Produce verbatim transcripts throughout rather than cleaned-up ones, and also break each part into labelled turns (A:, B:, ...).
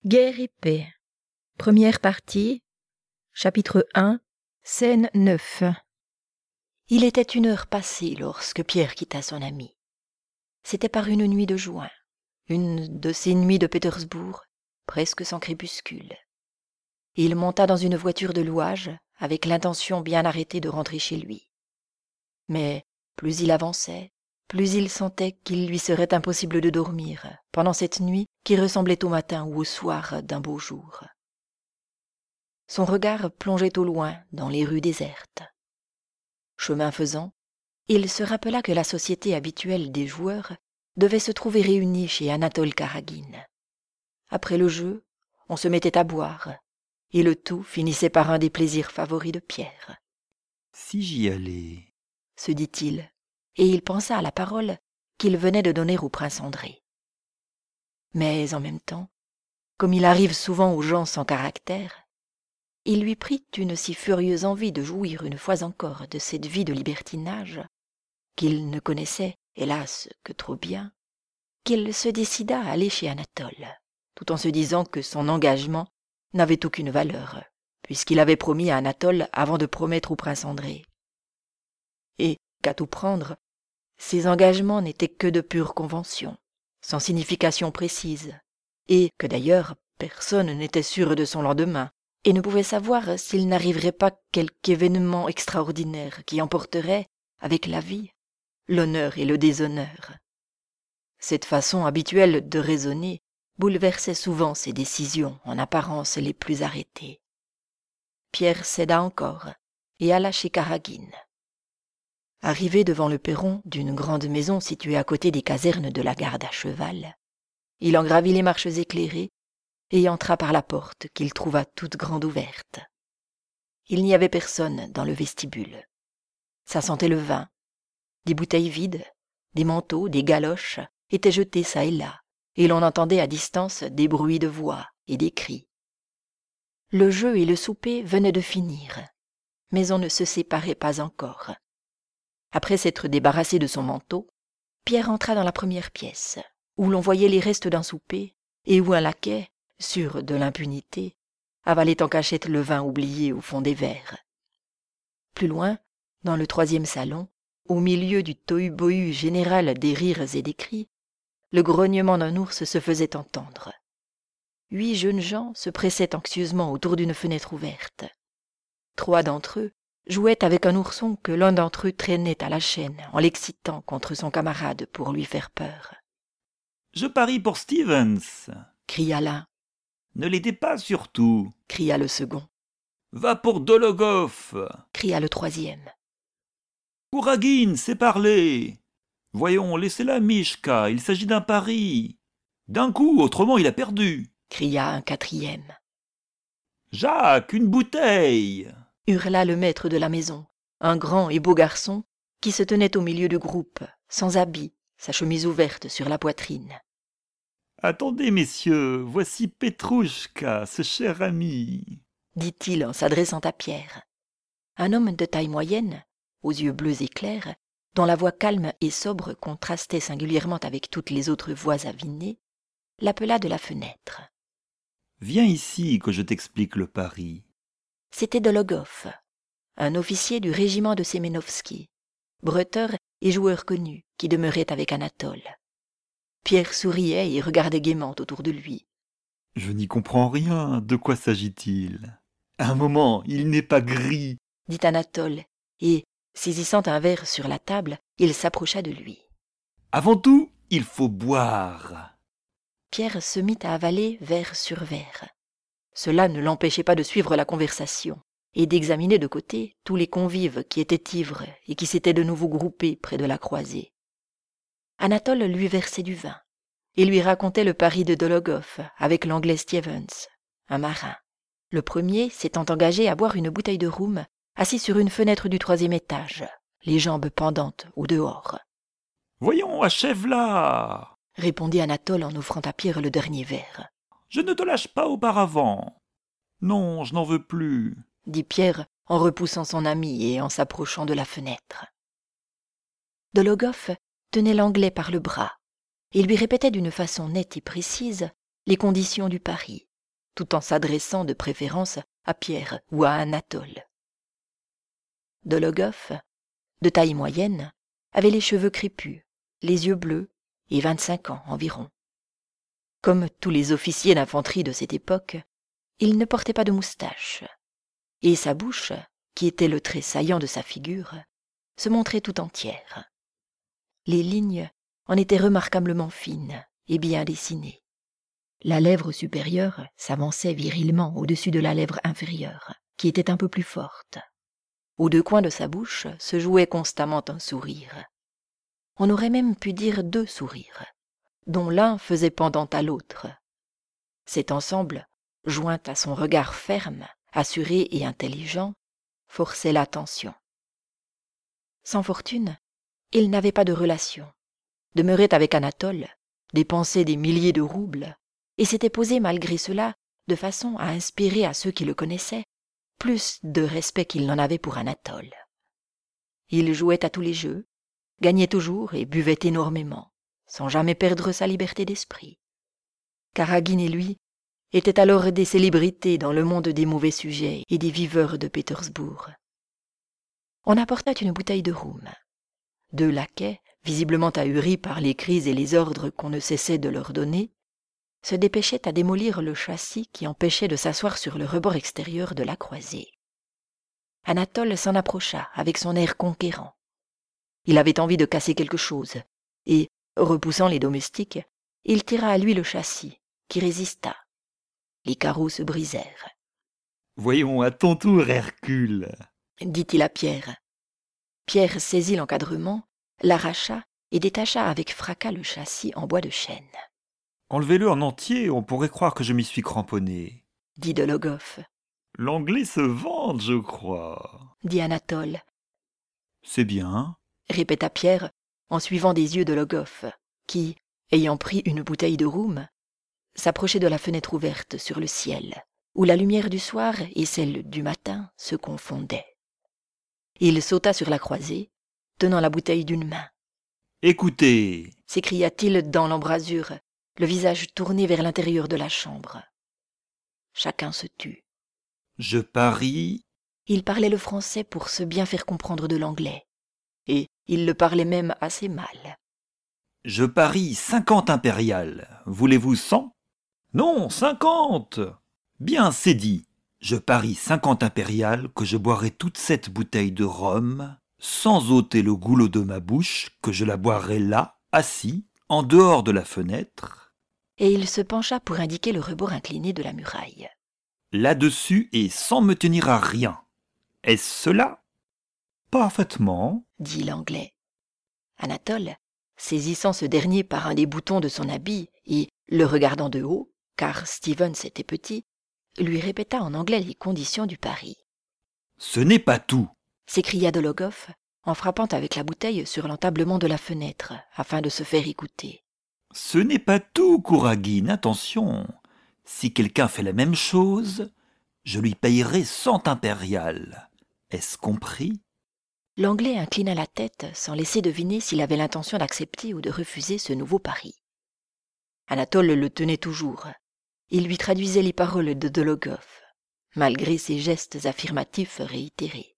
A: Guerre et paix. Première partie, chapitre un, scène neuf. Il était une heure passée lorsque Pierre quitta son ami. C'était par une nuit de juin, une de ces nuits de Pétersbourg, presque sans crépuscule. Il monta dans une voiture de louage, avec l'intention bien arrêtée de rentrer chez lui. Mais plus il avançait, plus il sentait qu'il lui serait impossible de dormir pendant cette nuit qui ressemblait au matin ou au soir d'un beau jour. Son regard plongeait au loin dans les rues désertes. Chemin faisant, il se rappela que la société habituelle des joueurs devait se trouver réunie chez Anatole Karagine. Après le jeu, on se mettait à boire, et le tout finissait par un des plaisirs favoris de Pierre.
B: « Si j'y allais »
A: se dit-il, et il pensa à la parole qu'il venait de donner au prince André. Mais en même temps, comme il arrive souvent aux gens sans caractère, il lui prit une si furieuse envie de jouir une fois encore de cette vie de libertinage, qu'il ne connaissait, hélas, que trop bien, qu'il se décida à aller chez Anatole, tout en se disant que son engagement n'avait aucune valeur, puisqu'il avait promis à Anatole avant de promettre au prince André. Et, qu'à tout prendre, ces engagements n'étaient que de pure convention, sans signification précise, et que d'ailleurs personne n'était sûr de son lendemain, et ne pouvait savoir s'il n'arriverait pas quelque événement extraordinaire qui emporterait, avec la vie, l'honneur et le déshonneur. Cette façon habituelle de raisonner bouleversait souvent ses décisions en apparence les plus arrêtées. Pierre céda encore et alla chez Karagine. Arrivé devant le perron d'une grande maison située à côté des casernes de la garde à cheval, il en gravit les marches éclairées et entra par la porte qu'il trouva toute grande ouverte. Il n'y avait personne dans le vestibule. Ça sentait le vin. Des bouteilles vides, des manteaux, des galoches étaient jetés çà et là, et l'on entendait à distance des bruits de voix et des cris. Le jeu et le souper venaient de finir, mais on ne se séparait pas encore. Après s'être débarrassé de son manteau, Pierre entra dans la première pièce, où l'on voyait les restes d'un souper, et où un laquais, sûr de l'impunité, avalait en cachette le vin oublié au fond des verres. Plus loin, dans le troisième salon, au milieu du tohu-bohu général des rires et des cris, le grognement d'un ours se faisait entendre. Huit jeunes gens se pressaient anxieusement autour d'une fenêtre ouverte. Trois d'entre eux jouaient avec un ourson que l'un d'entre eux traînait à la chaîne en l'excitant contre son camarade pour lui faire peur.
B: « Je parie pour Stevens »
A: cria l'un.
B: « Ne l'aidez pas surtout »
A: cria le second.
B: « Va pour Dologov »
A: cria le troisième.
B: « Kouragine, c'est parler !»« Voyons, laissez-la, Mishka, il s'agit d'un pari. D'un coup, autrement il a perdu »
A: cria un quatrième.
B: « Jacques, une bouteille !»
A: hurla le maître de la maison, un grand et beau garçon qui se tenait au milieu du groupe, sans habit, sa chemise ouverte sur la poitrine.
B: « Attendez, messieurs, voici Petrouchka, ce cher ami !»
A: dit-il en s'adressant à Pierre. Un homme de taille moyenne, aux yeux bleus et clairs, dont la voix calme et sobre contrastait singulièrement avec toutes les autres voix avinées, l'appela de la fenêtre.
B: « Viens ici que je t'explique le pari. »
A: C'était Dologov, un officier du régiment de Semenovski, bretteur et joueur connu qui demeurait avec Anatole. Pierre souriait et regardait gaiement autour de lui.
B: « Je n'y comprends rien, de quoi s'agit-il ? Un moment, il n'est pas gris !»
A: dit Anatole, et, saisissant un verre sur la table, il s'approcha de lui.
B: « Avant tout, il faut boire !»
A: Pierre se mit à avaler verre sur verre. Cela ne l'empêchait pas de suivre la conversation et d'examiner de côté tous les convives qui étaient ivres et qui s'étaient de nouveau groupés près de la croisée. Anatole lui versait du vin et lui racontait le pari de Dologov avec l'anglais Stevens, un marin. Le premier s'étant engagé à boire une bouteille de rhum assis sur une fenêtre du troisième étage, les jambes pendantes au dehors.
B: « Voyons, achève-la !»
A: répondit Anatole en offrant à Pierre le dernier verre.
B: « Je ne te lâche pas auparavant. Non, je n'en veux plus. »
A: dit Pierre en repoussant son ami et en s'approchant de la fenêtre. Dologov tenait l'anglais par le bras et lui répétait d'une façon nette et précise les conditions du pari, tout en s'adressant de préférence à Pierre ou à Anatole. Dologoff, de taille moyenne, avait les cheveux crépus, les yeux bleus et vingt-cinq ans environ. Comme tous les officiers d'infanterie de cette époque, il ne portait pas de moustache, et sa bouche, qui était le trait saillant de sa figure, se montrait tout entière. Les lignes en étaient remarquablement fines et bien dessinées. La lèvre supérieure s'avançait virilement au-dessus de la lèvre inférieure, qui était un peu plus forte. Aux deux coins de sa bouche se jouait constamment un sourire. On aurait même pu dire deux sourires, dont l'un faisait pendant à l'autre. Cet ensemble, joint à son regard ferme, assuré et intelligent, forçait l'attention. Sans fortune, il n'avait pas de relations, demeurait avec Anatole, dépensait des milliers de roubles, et s'était posé malgré cela de façon à inspirer à ceux qui le connaissaient plus de respect qu'il n'en avait pour Anatole. Il jouait à tous les jeux, gagnait toujours et buvait énormément, sans jamais perdre sa liberté d'esprit. Karaguine et lui étaient alors des célébrités dans le monde des mauvais sujets et des viveurs de Pétersbourg. On apporta une bouteille de rhum. Deux laquais, visiblement ahuris par les cris et les ordres qu'on ne cessait de leur donner, se dépêchaient à démolir le châssis qui empêchait de s'asseoir sur le rebord extérieur de la croisée. Anatole s'en approcha avec son air conquérant. Il avait envie de casser quelque chose, et, repoussant les domestiques, il tira à lui le châssis, qui résista. Les carreaux se brisèrent.
B: « Voyons, à ton tour, Hercule !»
A: dit-il à Pierre. Pierre saisit l'encadrement, l'arracha et détacha avec fracas le châssis en bois de chêne.
B: « Enlevez-le en entier, on pourrait croire que je m'y suis cramponné. »
A: dit Dologoff.
B: « L'anglais se vante, je crois. »
A: dit Anatole.
B: « C'est bien. »
A: répéta Pierre en suivant des yeux Dologoff, qui, ayant pris une bouteille de rhum, s'approchait de la fenêtre ouverte sur le ciel, où la lumière du soir et celle du matin se confondaient. Il sauta sur la croisée, tenant la bouteille d'une main.
B: « Écoutez !»
A: s'écria-t-il dans l'embrasure, le visage tourné vers l'intérieur de la chambre. Chacun se tut.
B: « Je parie... »
A: Il parlait le français pour se bien faire comprendre de l'anglais, et il le parlait même assez mal.
B: « Je parie cinquante impériales. Voulez-vous cent ? » ?»« Non, cinquante !»« Bien, c'est dit. Je parie cinquante impériales que je boirai toute cette bouteille de rhum, sans ôter le goulot de ma bouche, que je la boirai là, assis, en dehors de la fenêtre. »
A: Et il se pencha pour indiquer le rebord incliné de la muraille.
B: « Là-dessus et sans me tenir à rien. Est-ce cela ? » ?»« Parfaitement, »
A: dit l'anglais. Anatole, saisissant ce dernier par un des boutons de son habit et le regardant de haut, car Stevens était petit, lui répéta en anglais les conditions du pari.
B: « Ce n'est pas tout, »
A: s'écria Dologoff en frappant avec la bouteille sur l'entablement de la fenêtre afin de se faire écouter.
B: « Ce n'est pas tout, Kouragine, attention. Si quelqu'un fait la même chose, je lui payerai cent impériales. Est-ce compris ? »
A: L'anglais inclina la tête sans laisser deviner s'il avait l'intention d'accepter ou de refuser ce nouveau pari. Anatole le tenait toujours. Il lui traduisait les paroles de Dologoff, malgré ses gestes affirmatifs réitérés.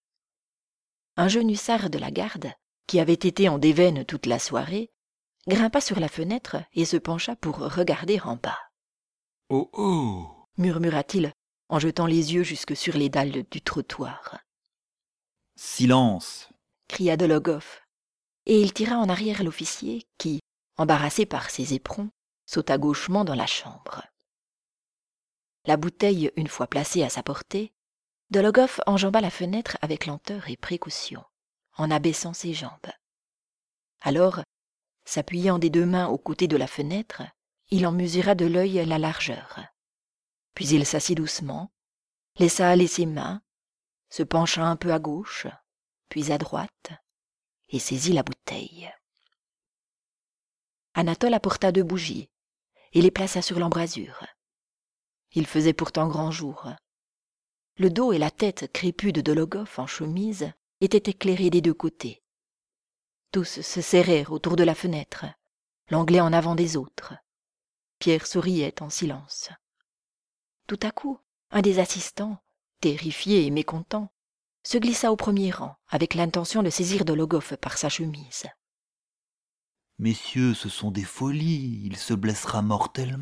A: Un jeune hussard de la garde, qui avait été en déveine toute la soirée, grimpa sur la fenêtre et se pencha pour regarder en bas.
B: « Oh oh !»
A: murmura-t-il en jetant les yeux jusque sur les dalles du trottoir.
B: « Silence !»
A: cria Dologoff, et il tira en arrière l'officier qui, embarrassé par ses éperons, sauta gauchement dans la chambre. La bouteille une fois placée à sa portée, Dologoff enjamba la fenêtre avec lenteur et précaution, en abaissant ses jambes. Alors, s'appuyant des deux mains aux côtés de la fenêtre, il en mesura de l'œil la largeur. Puis il s'assit doucement, laissa aller ses mains, se pencha un peu à gauche, puis à droite, et saisit la bouteille. Anatole apporta deux bougies et les plaça sur l'embrasure. Il faisait pourtant grand jour. Le dos et la tête crépus de Dologoff en chemise étaient éclairés des deux côtés. Tous se serrèrent autour de la fenêtre, l'anglais en avant des autres. Pierre souriait en silence. Tout à coup, un des assistants, terrifié et mécontent, se glissa au premier rang avec l'intention de saisir Dologov par sa chemise.
B: « Messieurs, ce sont des folies, il se blessera mortellement !»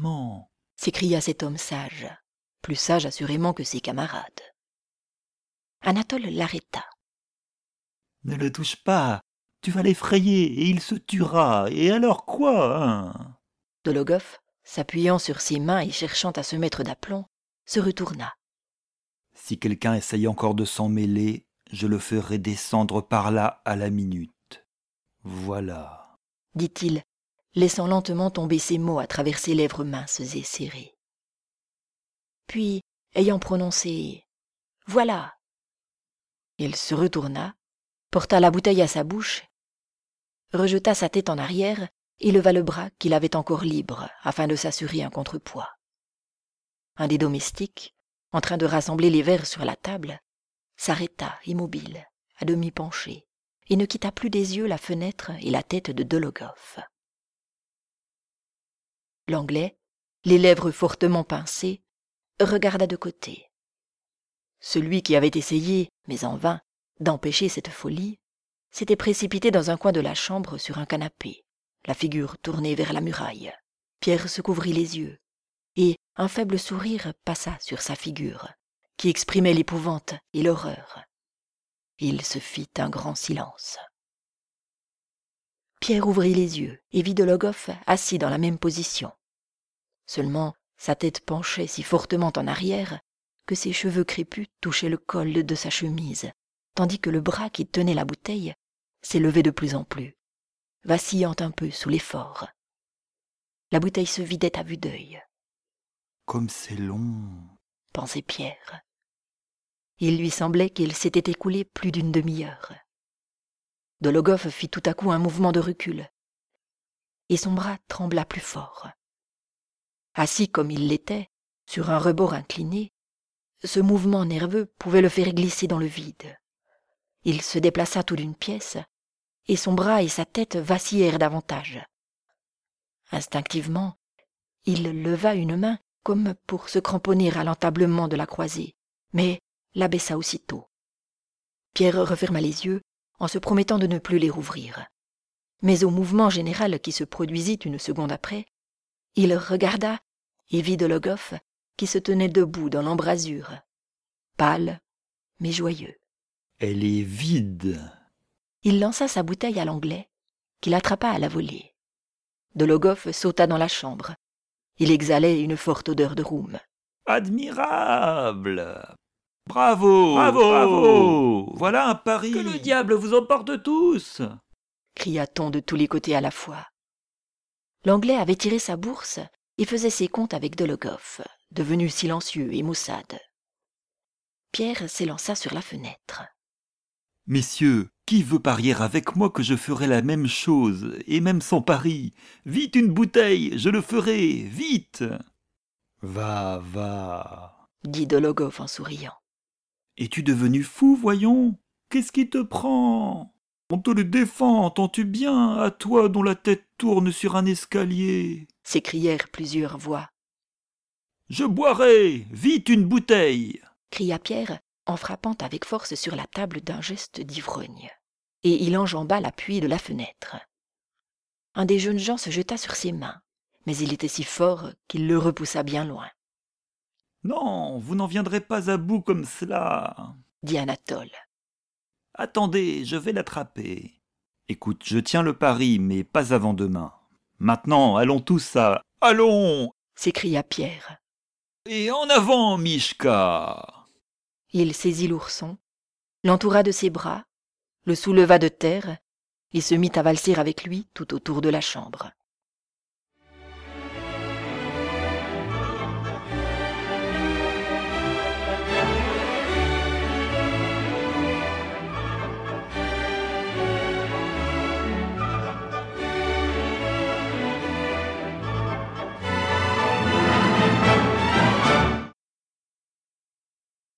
A: s'écria cet homme sage, plus sage assurément que ses camarades. Anatole l'arrêta.
B: « Ne le touche pas, tu vas l'effrayer et il se tuera, et alors quoi, hein ?»
A: Dologov, s'appuyant sur ses mains et cherchant à se mettre d'aplomb, se retourna.
B: « Si quelqu'un essaye encore de s'en mêler, je le ferai descendre par là à la minute. Voilà, »
A: dit-il, laissant lentement tomber ses mots à travers ses lèvres minces et serrées. Puis, ayant prononcé « Voilà !» il se retourna, porta la bouteille à sa bouche, rejeta sa tête en arrière et leva le bras qu'il avait encore libre afin de s'assurer un contrepoids. Un des domestiques, en train de rassembler les verres sur la table, s'arrêta immobile, à demi penché, et ne quitta plus des yeux la fenêtre et la tête de Dologov. L'Anglais, les lèvres fortement pincées, regarda de côté. Celui qui avait essayé, mais en vain, d'empêcher cette folie, s'était précipité dans un coin de la chambre sur un canapé, la figure tournée vers la muraille. Pierre se couvrit les yeux, et un faible sourire passa sur sa figure, qui exprimait l'épouvante et l'horreur. Il se fit un grand silence. Pierre ouvrit les yeux et vit Dologov assis dans la même position. Seulement, sa tête penchait si fortement en arrière que ses cheveux crépus touchaient le col de sa chemise, tandis que le bras qui tenait la bouteille s'élevait de plus en plus, vacillant un peu sous l'effort. La bouteille se vidait à vue d'œil.
B: « Comme c'est long !»
A: pensait Pierre. Il lui semblait qu'il s'était écoulé plus d'une demi-heure. Dologov fit tout à coup un mouvement de recul, et son bras trembla plus fort. Assis comme il l'était, sur un rebord incliné, ce mouvement nerveux pouvait le faire glisser dans le vide. Il se déplaça tout d'une pièce, et son bras et sa tête vacillèrent davantage. Instinctivement, il leva une main comme pour se cramponner à l'entablement de la croisée, mais l'abaissa aussitôt. Pierre referma les yeux en se promettant de ne plus les rouvrir. Mais au mouvement général qui se produisit une seconde après, il regarda et vit Dologov qui se tenait debout dans l'embrasure, pâle mais joyeux.
B: « Elle est vide !»
A: Il lança sa bouteille à l'Anglais, qu'il attrapa à la volée. Dologov sauta dans la chambre. Il exhalait une forte odeur de rhum.
B: « Admirable ! Bravo, bravo, bravo! Voilà un pari! Que le diable vous emporte tous !»
A: cria-t-on de tous les côtés à la fois. L'Anglais avait tiré sa bourse et faisait ses comptes avec Dologov, devenu silencieux et maussade. Pierre s'élança sur la fenêtre.
B: « Messieurs, qui veut parier avec moi que je ferai la même chose, et même sans pari? Vite une bouteille, je le ferai, vite !»« Va, va !»
A: dit Dologov en souriant.
B: « Es-tu devenu fou, voyons? Qu'est-ce qui te prend? On te le défend, entends-tu bien, à toi dont la tête tourne sur un escalier !»
A: s'écrièrent plusieurs voix.
B: « Je boirai, vite une bouteille !»
A: cria Pierre en frappant avec force sur la table d'un geste d'ivrogne. Et il enjamba l'appui de la fenêtre. Un des jeunes gens se jeta sur ses mains, mais il était si fort qu'il le repoussa bien loin.
B: « Non, vous n'en viendrez pas à bout comme cela, »
A: dit Anatole.
B: « Attendez, je vais l'attraper. Écoute, je tiens le pari, mais pas avant demain. Maintenant, allons tous à... Allons !»
A: s'écria Pierre.
B: « Et en avant, Mishka !»
A: Il saisit l'ourson, l'entoura de ses bras, le souleva de terre et se mit à valser avec lui tout autour de la chambre.